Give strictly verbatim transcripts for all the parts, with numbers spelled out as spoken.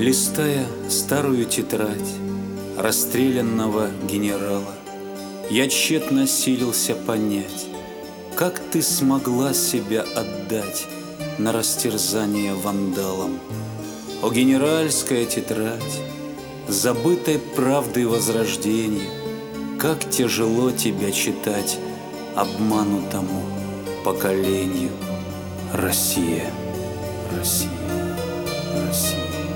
Листая старую тетрадь расстрелянного генерала, я тщетно силился понять, как ты смогла себя отдать на растерзание вандалам. О, генеральская тетрадь, забытой правды возрождения, как тяжело тебя читать обманутому поколению. Россия, Россия, Россия.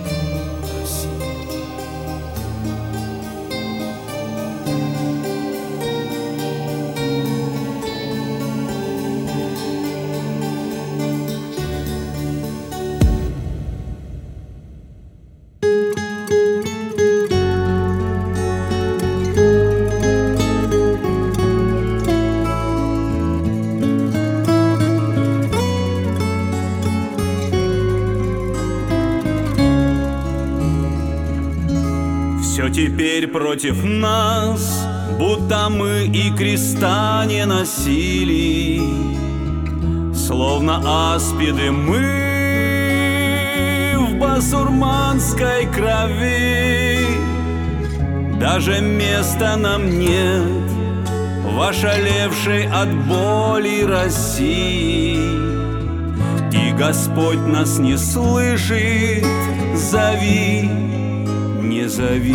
Все теперь против нас, будто мы и креста не носили, словно аспиды мы в басурманской крови. Даже места нам нет в ошалевшей от боли России, и Господь нас не слышит, зови, не зови.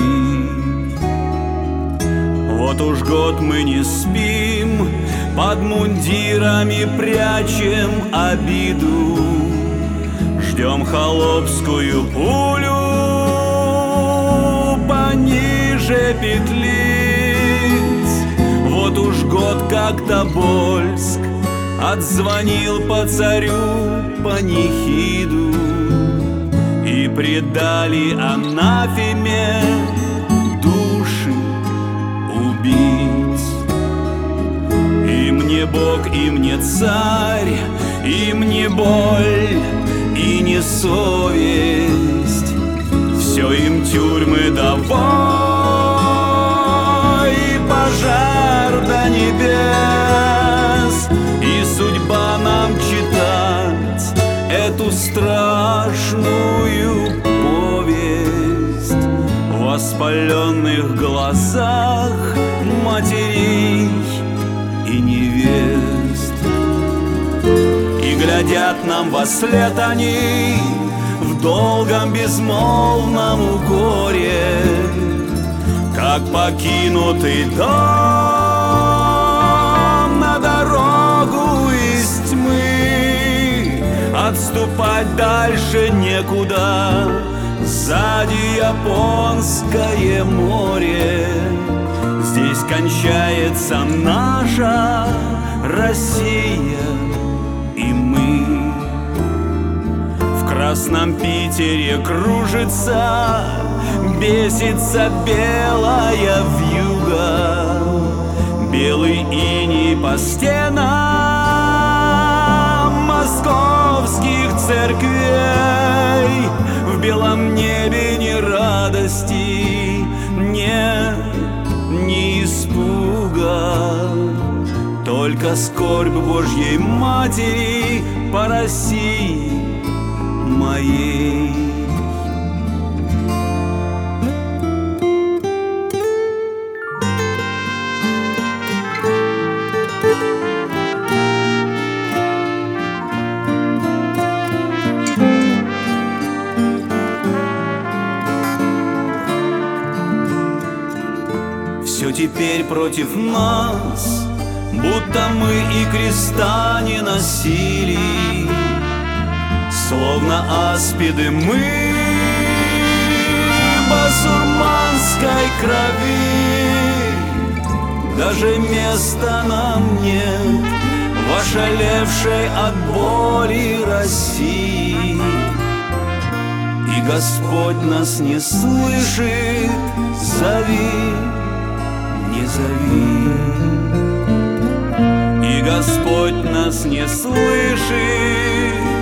Вот уж год мы не спим, под мундирами прячем обиду, ждем холопскую пулю пониже петлиц. Вот уж год как Тобольск отзвонил по царю панихиду, и предали анафеме души убийц. И мне Бог, и мне царь, и мне боль, и не совесть. Все им тюрьмы до вой, и пожар до небес, и судьба нам читать эту страшную повесть в воспаленных глазах матерей и невест. И глядят нам вослед они в долгом безмолвном укоре, как покинутый дом на дорогу из тьмы. Отступать дальше некуда, сзади Японское море. Здесь кончается наша Россия, и мы в Красном Питере кружится, бесится белая вьюга, белый иней по стенам московских церквей. В белом небе ни радости, нет, ни испуга, только скорбь Божьей Матери по России моей. Все теперь против нас, будто мы и креста не носили, словно аспиды мы басурманской крови. Даже места нам нет в ошалевшей от боли России, и Господь нас не слышит, зови, не зови. И Господь нас не слышит,